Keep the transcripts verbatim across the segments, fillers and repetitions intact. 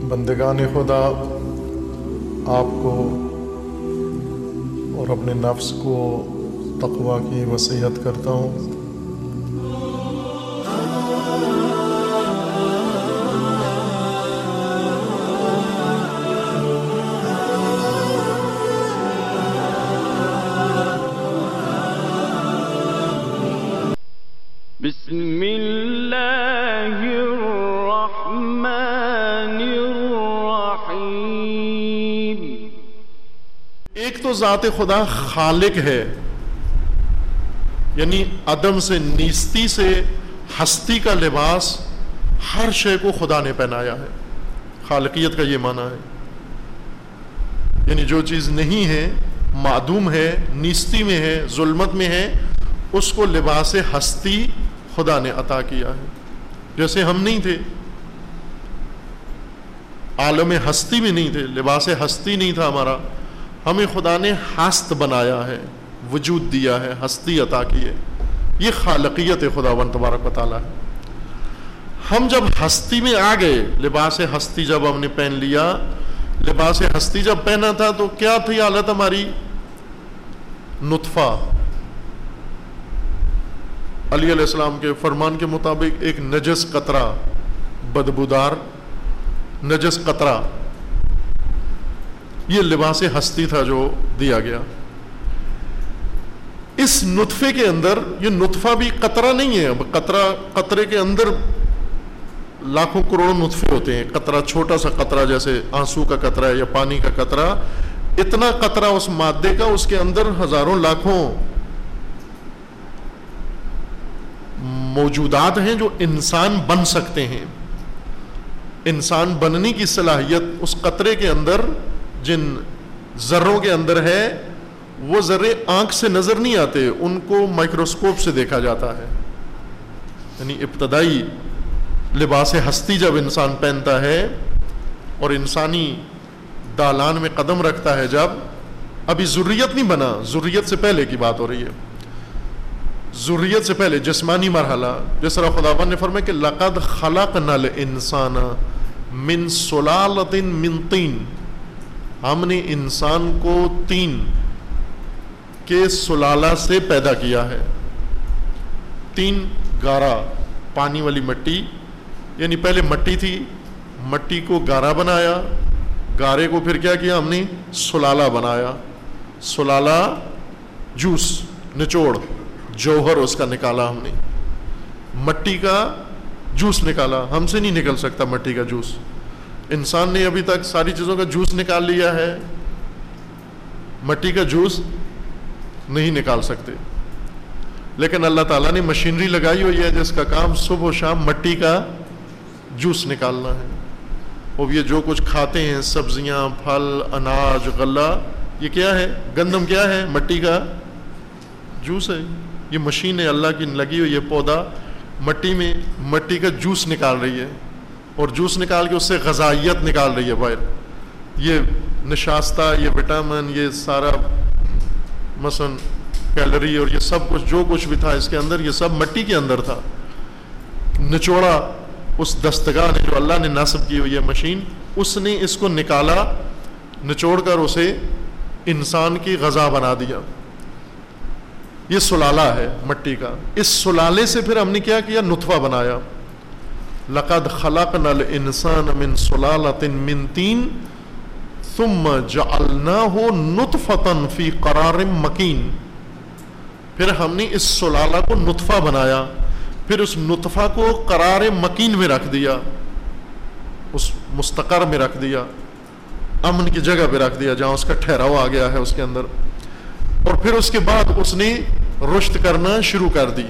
بندگان خدا، آپ کو اور اپنے نفس کو تقوی کی وصیت کرتا ہوں۔ بسم اللہ الرحمن الرحیم۔ ایک تو ذات خدا خالق ہے، یعنی عدم سے، نیستی سے ہستی کا لباس ہر شے کو خدا نے پہنایا ہے۔ خالقیت کا یہ معنی ہے، یعنی جو چیز نہیں ہے، معدوم ہے، نیستی میں ہے، ظلمت میں ہے، اس کو لباس ہستی خدا نے عطا کیا ہے۔ جیسے ہم نہیں تھے، عالم ہستی میں نہیں تھے، لباس ہستی نہیں تھا ہمارا، ہمیں خدا نے ہست بنایا ہے، وجود دیا ہے، ہستی عطا کی ہے۔ یہ خالقیت خداوند تبارک و تعالیٰ ہے۔ ہم جب ہستی میں آ گئے، لباس ہستی جب ہم نے پہن لیا، لباس ہستی جب پہنا تھا تو کیا تھی حالت ہماری؟ نطفہ۔ علی علیہ السلام کے فرمان کے مطابق ایک نجس قطرہ، بدبودار نجس قطرہ، یہ لباس ہستی تھا جو دیا گیا۔ اس نطفے کے اندر، یہ نطفہ بھی قطرہ نہیں ہے، اب قطرہ، قطرے کے اندر لاکھوں کروڑوں نطفے ہوتے ہیں۔ قطرہ، چھوٹا سا قطرہ جیسے آنسو کا قطرہ ہے یا پانی کا قطرہ، اتنا قطرہ اس مادے کا، اس کے اندر ہزاروں لاکھوں موجودات ہیں جو انسان بن سکتے ہیں۔ انسان بننے کی صلاحیت اس قطرے کے اندر، جن ذروں کے اندر ہے، وہ ذرے آنکھ سے نظر نہیں آتے، ان کو مائکروسکوپ سے دیکھا جاتا ہے۔ یعنی ابتدائی لباس ہستی جب انسان پہنتا ہے اور انسانی دالان میں قدم رکھتا ہے، جب ابھی ذریت نہیں بنا، ذریت سے پہلے کی بات ہو رہی ہے، ذریت سے پہلے جسمانی مرحلہ، جس طرح خداوند نے فرمایا کہ لقد خلقنا الانسان من سلالۃ من طین، ہم نے انسان کو تین کے سلالہ سے پیدا کیا ہے۔ تین گارا، پانی والی مٹی، یعنی پہلے مٹی تھی، مٹی کو گارا بنایا، گارے کو پھر کیا کیا ہم نے؟ سلالہ بنایا۔ سلالہ جوس، نچوڑ، جوہر اس کا نکالا ہم نے، مٹی کا جوس نکالا۔ ہم سے نہیں نکل سکتا مٹی کا جوس، انسان نے ابھی تک ساری چیزوں کا جوس نکال لیا ہے، مٹی کا جوس نہیں نکال سکتے۔ لیکن اللہ تعالیٰ نے مشینری لگائی ہوئی ہے جس کا کام صبح و شام مٹی کا جوس نکالنا ہے۔ اور یہ جو کچھ کھاتے ہیں، سبزیاں، پھل، اناج، غلہ، یہ کیا ہے؟ گندم کیا ہے؟ مٹی کا جوس ہے۔ یہ مشین ہے اللہ کی لگی ہوئی، یہ پودا مٹی میں مٹی کا جوس نکال رہی ہے، اور جوس نکال کے اس سے غذائیت نکال رہی ہے باہر۔ یہ نشاستہ، یہ وٹامن، یہ سارا مثلا کیلری اور یہ سب کچھ جو کچھ بھی تھا اس کے اندر، یہ سب مٹی کے اندر تھا۔ نچوڑا اس دستگاہ نے، جو اللہ نے نصب کی ہوئی ہے مشین، اس نے اس کو نکالا، نچوڑ کر اسے انسان کی غذا بنا دیا۔ یہ سلالہ ہے مٹی کا۔ اس سلالے سے پھر ہم نے کیا کیا؟ نطفہ بنایا۔ لقد خلقنا الانسان من سلالۃ من طین ثم جعلناہ نطفۃ فی قرار مکین۔ پھر ہم نے اس سلالہ کو نطفہ بنایا، پھر اس نطفہ کو قرار مکین میں رکھ دیا، اس مستقر میں رکھ دیا، امن کی جگہ پہ رکھ دیا جہاں اس کا ٹھہراؤ آ گیا ہے اس کے اندر۔ اور پھر اس کے بعد اس نے رشد کرنا شروع کر دی۔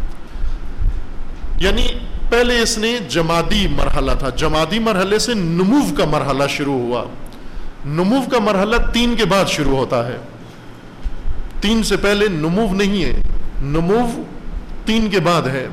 یعنی پہلے اس نے جمادی مرحلہ تھا، جمادی مرحلے سے نمو کا مرحلہ شروع ہوا۔ نمو کا مرحلہ تین کے بعد شروع ہوتا ہے، تین سے پہلے نمو نہیں ہے، نمو تین کے بعد ہے۔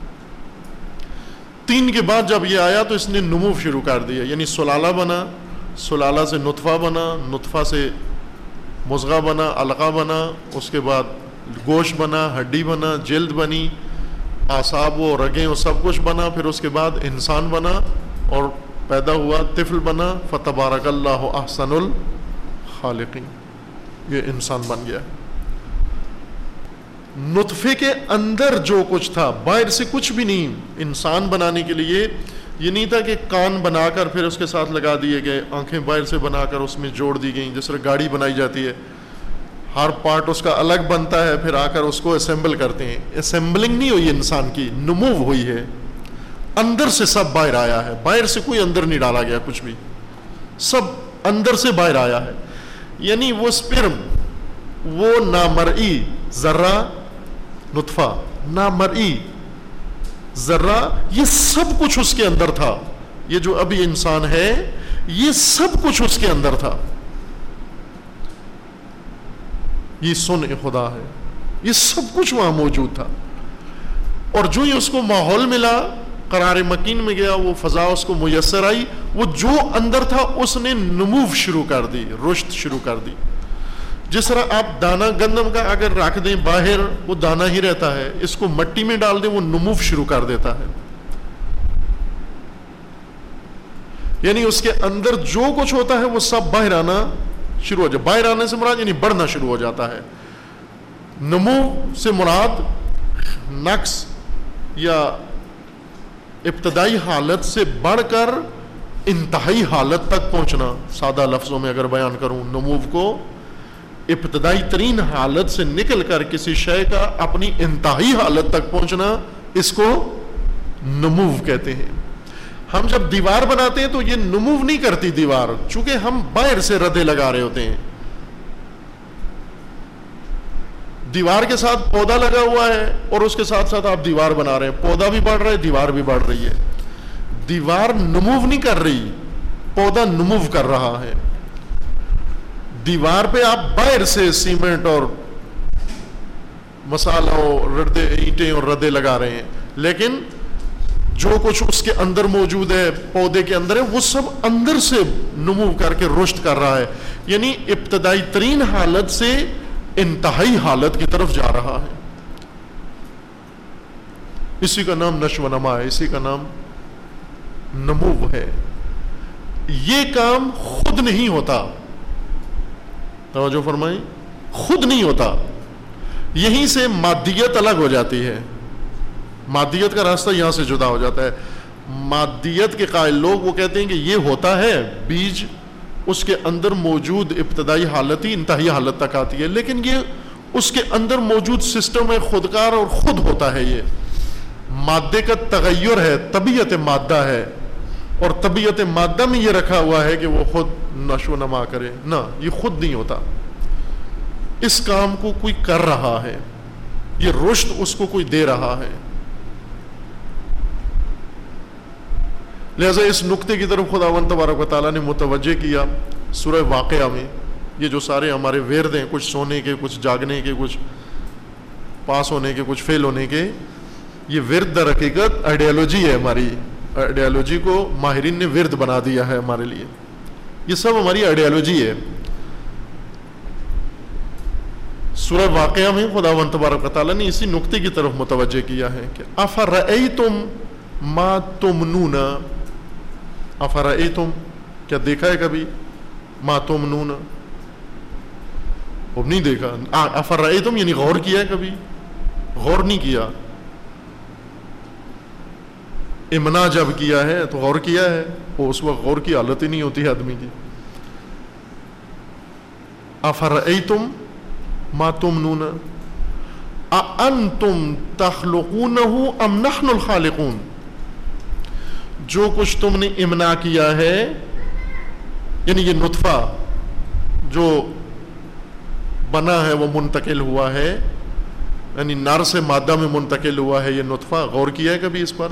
تین کے بعد جب یہ آیا تو اس نے نمو شروع کر دیا، یعنی سلالہ بنا، سلالہ سے نطفہ بنا، نطفہ سے مضغہ بنا، علقہ بنا، اس کے بعد گوشت بنا، ہڈی بنا، جلد بنی، اعصاب و رگیں و سب کچھ بنا، پھر اس کے بعد انسان بنا، اور پیدا ہوا, طفل بنا, فتبارک اللہ احسن الخالقین, یہ انسان بن گیا. نطفے کے اندر جو کچھ تھا, باہر سے کچھ بھی نہیں. انسان بنانے کے لیے یہ نہیں تھا کہ کان بنا کر پھر اس کے ساتھ لگا دیے گئے, آنکھیں باہر سے بنا کر اس میں جوڑ دی گئیں, جس طرح گاڑی بنائی جاتی ہے, ہر پارٹ اس کا الگ بنتا ہے, پھر آ کر اس کو اسمبل کرتے ہیں. اسمبلنگ نہیں ہوئی انسان کی, نمو ہوئی ہے. اندر سے سب باہر آیا ہے, باہر سے کوئی اندر نہیں ڈالا گیا کچھ بھی, سب اندر سے باہر آیا ہے. یعنی وہ سپرم, وہ نامرئی ذرہ, نطفہ, نامرئی ذرہ, یہ سب کچھ اس کے اندر تھا. یہ جو ابھی انسان ہے یہ سب کچھ اس کے اندر تھا. یہ سن خدا ہے, یہ سب کچھ وہاں موجود تھا. اور جو ہی اس کو ماحول ملا, قرار مکین میں گیا, وہ فضا اس کو میسر آئی, وہ جو اندر تھا اس نے نمو شروع کر دی, رشد شروع کر دی. جس طرح آپ دانہ گندم کا اگر رکھ دیں باہر, وہ دانہ ہی رہتا ہے, اس کو مٹی میں ڈال دیں وہ نمو شروع کر دیتا ہے. یعنی اس کے اندر جو کچھ ہوتا ہے وہ سب باہر آنا شروع ہو جائے. باہر آنے سے مراد یعنی بڑھنا شروع ہو جاتا ہے. نمو سے مراد نقص یا ابتدائی حالت سے بڑھ کر انتہائی حالت تک پہنچنا. سادہ لفظوں میں اگر بیان کروں, نمو کو ابتدائی ترین حالت سے نکل کر کسی شے کا اپنی انتہائی حالت تک پہنچنا, اس کو نمو کہتے ہیں. ہم جب دیوار بناتے ہیں تو یہ نمو نہیں کرتی دیوار, چونکہ ہم باہر سے ردے لگا رہے ہوتے ہیں. دیوار کے ساتھ پودا لگا ہوا ہے اور اس کے ساتھ ساتھ آپ دیوار بنا رہے ہیں, پودا بھی بڑھ رہا ہے, دیوار بھی بڑھ رہی ہے. دیوار نمو نہیں کر رہی, پودا نمو کر رہا ہے. دیوار پہ آپ باہر سے سیمنٹ اور مسالہ اور ردے, اینٹیں اور ردے لگا رہے ہیں, لیکن جو کچھ اس کے اندر موجود ہے, پودے کے اندر ہے, وہ سب اندر سے نمو کر کے رشد کر رہا ہے. یعنی ابتدائی ترین حالت سے انتہائی حالت کی طرف جا رہا ہے. اسی کا نام نشو و نما ہے, اسی کا نام نمو ہے. یہ کام خود نہیں ہوتا, توجہ فرمائیں, خود نہیں ہوتا. یہیں سے مادیت الگ ہو جاتی ہے, مادیت کا راستہ یہاں سے جدا ہو جاتا ہے. مادیت کے قائل لوگ وہ کہتے ہیں کہ یہ ہوتا ہے, بیج اس کے اندر موجود ابتدائی حالت ہی انتہائی حالت تک آتی ہے, لیکن یہ اس کے اندر موجود سسٹم ہے خودکار اور خود ہوتا ہے. یہ مادے کا تغیر ہے, طبیعت مادہ ہے, اور طبیعت مادہ میں یہ رکھا ہوا ہے کہ وہ خود نشو و نما کرے. نہ, یہ خود نہیں ہوتا, اس کام کو کوئی کر رہا ہے, یہ رشد اس کو کوئی دے رہا ہے. لہذا اس نقطے کی طرف خداوند تبارک و تعالیٰ نے متوجہ کیا سورہ واقعہ میں. یہ جو سارے ہمارے ورد ہیں, کچھ سونے کے, کچھ جاگنے کے, کچھ پاس ہونے کے, کچھ فیل ہونے کے, یہ ورد در حقیقت آئیڈیالوجی ہے ہماری. آئیڈیالوجی کو ماہرین نے ورد بنا دیا ہے ہمارے لیے. یہ سب ہماری آئیڈیالوجی ہے. سورہ واقعہ میں خداوند تبارک و تعالیٰ نے اسی نقطے کی طرف متوجہ کیا ہے کہ افرأیتم ما تمنون, افرأیتم, کیا دیکھا ہے کبھی, ما تمنون, اب نہیں دیکھا. افرأیتم یعنی غور کیا ہے کبھی, غور نہیں کیا. امنا جب کیا ہے تو غور کیا ہے, وہ اس وقت غور کی حالت ہی نہیں ہوتی ہے آدمی کی. افرأیتم ما تمنون اانتم تخلقونه ام نحن الخالقون, جو کچھ تم نے امنا کیا ہے, یعنی یہ نطفہ جو بنا ہے وہ منتقل ہوا ہے, یعنی نر سے مادہ میں منتقل ہوا ہے یہ نطفہ. غور کیا ہے کبھی اس پر؟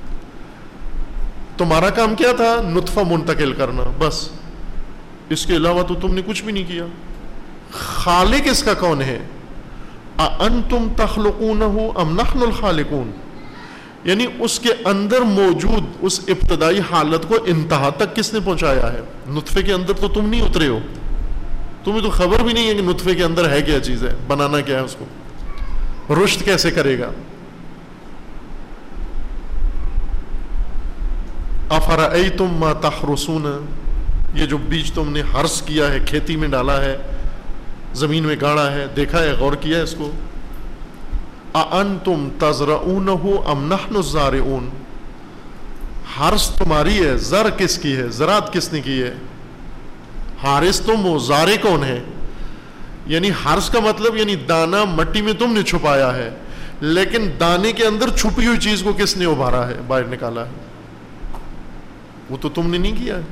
تمہارا کام کیا تھا؟ نطفہ منتقل کرنا, بس. اس کے علاوہ تو تم نے کچھ بھی نہیں کیا. خالق اس کا کون ہے؟ اانتم تخلقونه ام نحن الخالقون, یعنی اس کے اندر موجود اس ابتدائی حالت کو انتہا تک کس نے پہنچایا ہے؟ نطفے کے اندر تو تم نہیں اترے ہو, تمہیں تو خبر بھی نہیں ہے کہ نطفے کے اندر ہے کیا چیز ہے, بنانا کیا ہے, اس کو رشد کیسے کرے گا. افرأیتم ما تحرثون، یہ جو بیج تم نے حرث کیا ہے، کھیتی میں ڈالا ہے، زمین میں گاڑا ہے، دیکھا ہے، غور کیا ہے اس کو؟ اَأَنْتُمْ تَزْرَعُونَهُ أَمْ نَحْنُ الزَّارِعُونَ، حرث تمہاری ہے، زر کس کی ہے، زراعت کس نے کی ہے؟ حارث تم ہو، زارع کون ہے؟ یعنی حرث کا مطلب یعنی دانا مٹی میں تم نے چھپایا ہے، لیکن دانے کے اندر چھپی ہوئی چیز کو کس نے ابھارا ہے، باہر نکالا ہے؟ وہ تو تم نے نہیں کیا ہے۔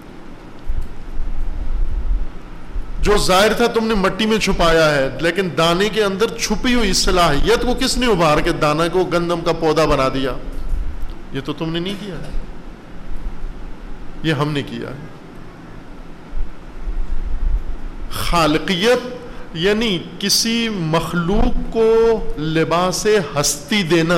جو ظاہر تھا تم نے مٹی میں چھپایا ہے، لیکن دانے کے اندر چھپی ہوئی صلاحیت کو کس نے ابھار کے دانا کو گندم کا پودا بنا دیا؟ یہ تو تم نے نہیں کیا ہے، یہ ہم نے کیا ہے۔ خالقیت یعنی کسی مخلوق کو لباس ہستی دینا،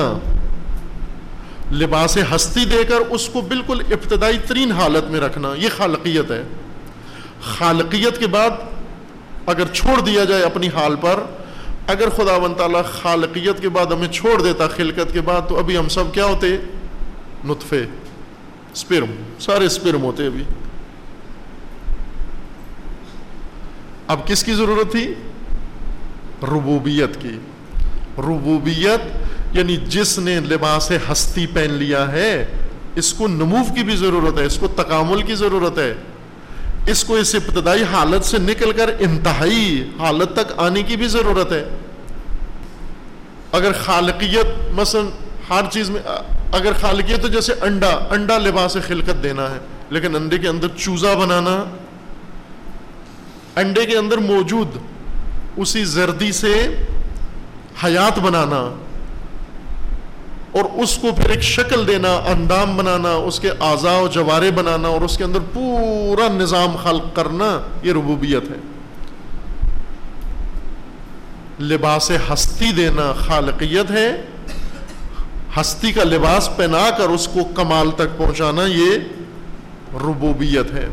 لباس ہستی دے کر اس کو بالکل ابتدائی ترین حالت میں رکھنا، یہ خالقیت ہے۔ خالقیت کے بعد اگر چھوڑ دیا جائے اپنی حال پر، اگر خداوند تعالیٰ خالقیت کے بعد ہمیں چھوڑ دیتا خلقت کے بعد، تو ابھی ہم سب کیا ہوتے؟ نطفے، سپرم، سارے سپرم ہوتے ابھی۔ اب کس کی ضرورت تھی؟ ربوبیت کی۔ ربوبیت یعنی جس نے لباس ہستی پہن لیا ہے، اس کو نمو کی بھی ضرورت ہے، اس کو تکامل کی ضرورت ہے، اس کو اس ابتدائی حالت سے نکل کر انتہائی حالت تک آنے کی بھی ضرورت ہے۔ اگر خالقیت مثلا ہر چیز میں، اگر خالقیت تو جیسے انڈا، انڈا لباس خلقت دینا ہے، لیکن انڈے کے اندر چوزا بنانا، انڈے کے اندر موجود اسی زردی سے حیات بنانا اور اس کو پھر ایک شکل دینا، اندام بنانا، اس کے اعضاء و جوارے بنانا اور اس کے اندر پورا نظام خلق کرنا، یہ ربوبیت ہے۔ لباس ہستی دینا خالقیت ہے، ہستی کا لباس پہنا کر اس کو کمال تک پہنچانا یہ ربوبیت ہے۔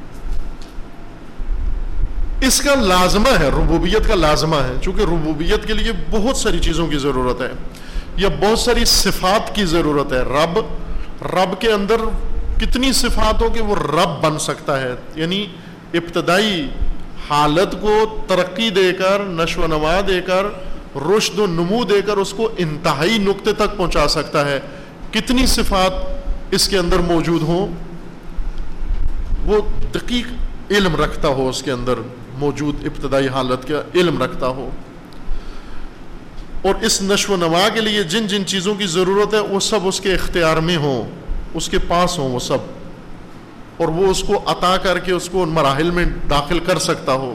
اس کا لازمہ ہے، ربوبیت کا لازمہ ہے، چونکہ ربوبیت کے لیے بہت ساری چیزوں کی ضرورت ہے، یا بہت ساری صفات کی ضرورت ہے۔ رب، رب کے اندر کتنی صفات ہو کہ وہ رب بن سکتا ہے، یعنی ابتدائی حالت کو ترقی دے کر، نشو و نما دے کر، رشد و نمو دے کر اس کو انتہائی نقطے تک پہنچا سکتا ہے۔ کتنی صفات اس کے اندر موجود ہوں، وہ دقیق علم رکھتا ہو، اس کے اندر موجود ابتدائی حالت کا علم رکھتا ہو، اور اس نشو و نما کے لیے جن جن چیزوں کی ضرورت ہے وہ سب اس کے اختیار میں ہوں، اس کے پاس ہوں وہ سب، اور وہ اس کو عطا کر کے اس کو ان مراحل میں داخل کر سکتا ہو۔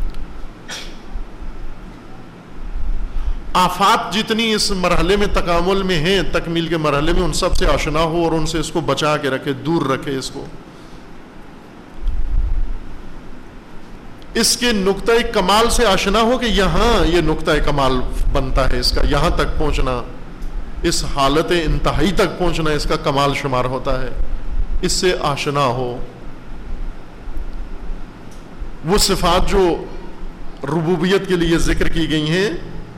آفات جتنی اس مرحلے میں تکامل میں ہیں، تکمیل کے مرحلے میں، ان سب سے آشنا ہو اور ان سے اس کو بچا کے رکھے، دور رکھے اس کو۔ اس کے نقطۂ کمال سے آشنا ہو کہ یہاں یہ نقطۂ کمال بنتا ہے، اس کا یہاں تک پہنچنا، اس حالت انتہائی تک پہنچنا اس کا کمال شمار ہوتا ہے، اس سے آشنا ہو۔ وہ صفات جو ربوبیت کے لیے ذکر کی گئی ہیں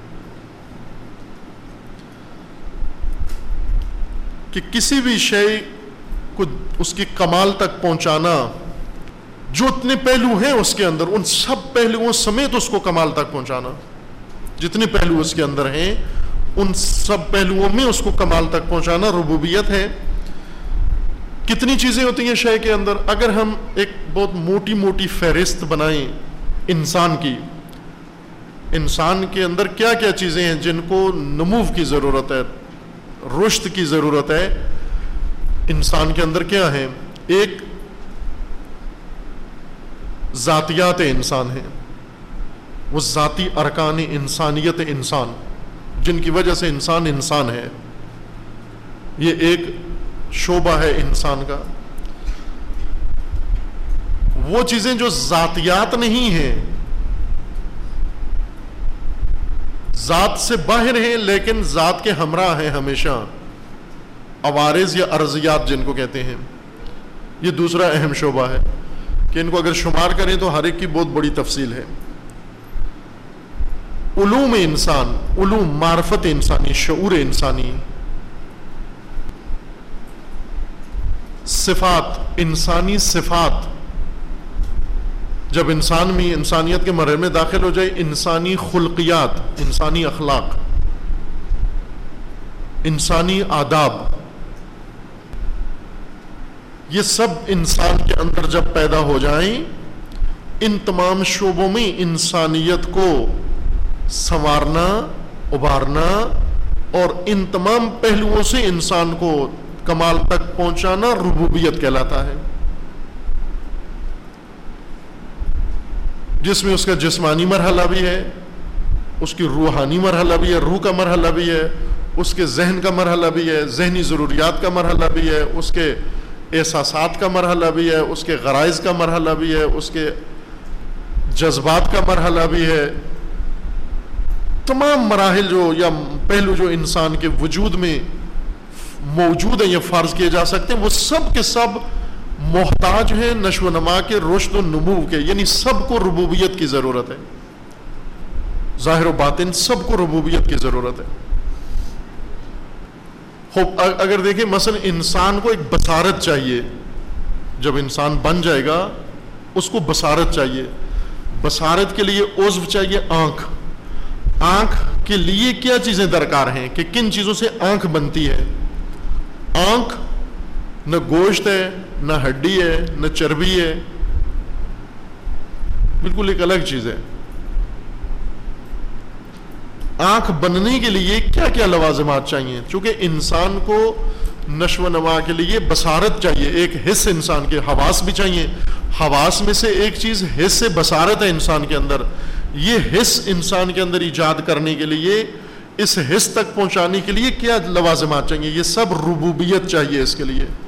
کہ کسی بھی شے کو اس کی کمال تک پہنچانا، جو اتنے پہلو ہیں اس کے اندر، ان سب پہلوؤں سمیت اس کو کمال تک پہنچانا، جتنے پہلو اس کے اندر ہیں ان سب پہلوؤں میں اس کو کمال تک پہنچانا ربوبیت ہے۔ کتنی چیزیں ہوتی ہیں شے کے اندر؟ اگر ہم ایک بہت موٹی موٹی فہرست بنائیں انسان کی، انسان کے اندر کیا کیا چیزیں ہیں جن کو نمو کی ضرورت ہے، رشد کی ضرورت ہے، انسان کے اندر کیا ہے؟ ایک ذاتیات انسان ہیں، وہ ذاتی ارکان انسانیت انسان جن کی وجہ سے انسان انسان ہے، یہ ایک شعبہ ہے انسان کا۔ وہ چیزیں جو ذاتیات نہیں ہیں، ذات سے باہر ہیں لیکن ذات کے ہمراہ ہیں ہمیشہ، عوارض یا ارضیات جن کو کہتے ہیں، یہ دوسرا اہم شعبہ ہے کہ ان کو اگر شمار کریں تو ہر ایک کی بہت بڑی تفصیل ہے۔ علوم انسان، علوم، معرفت انسانی، شعور انسانی، صفات، انسانی صفات، جب انسان میں انسانیت کے مرحلے میں داخل ہو جائے، انسانی خلقیات، انسانی اخلاق، انسانی آداب، یہ سب انسان کے اندر جب پیدا ہو جائیں، ان تمام شعبوں میں انسانیت کو سنوارنا، ابھارنا اور ان تمام پہلوؤں سے انسان کو کمال تک پہنچانا ربوبیت کہلاتا ہے، جس میں اس کا جسمانی مرحلہ بھی ہے، اس کی روحانی مرحلہ بھی ہے، روح کا مرحلہ بھی ہے، اس کے ذہن کا مرحلہ بھی ہے، ذہنی ضروریات کا مرحلہ بھی ہے، اس کے احساسات کا مرحلہ بھی ہے، اس کے غرائز کا مرحلہ بھی ہے، اس کے جذبات کا مرحلہ بھی ہے۔ تمام مراحل جو یا پہلو جو انسان کے وجود میں موجود ہیں، یہ فرض کیے جا سکتے ہیں، وہ سب کے سب محتاج ہیں نشو و نما کے، رشد و نمو کے، یعنی سب کو ربوبیت کی ضرورت ہے، ظاہر و باطن سب کو ربوبیت کی ضرورت ہے۔ خوب اگر دیکھیں مثلا انسان کو ایک بصارت چاہیے، جب انسان بن جائے گا اس کو بصارت چاہیے، بصارت کے لیے عضو چاہیے آنکھ، آنکھ کے لیے کیا چیزیں درکار ہیں کہ کن چیزوں سے آنکھ بنتی ہے؟ آنکھ نہ گوشت ہے، نہ ہڈی ہے، نہ چربی ہے، بالکل ایک الگ چیز ہے۔ آنکھ بننے کے لیے کیا کیا لوازمات چاہیے؟ چونکہ انسان کو نشو و نما کے لیے بصارت چاہیے، ایک حص انسان کے، حواس بھی چاہیے، حواس میں سے ایک چیز حص بصارت ہے انسان کے اندر، یہ حص انسان کے اندر ایجاد کرنے کے لیے، اس حص تک پہنچانے کے لیے کیا لوازمات چاہیے؟ یہ سب ربوبیت چاہیے اس کے لیے۔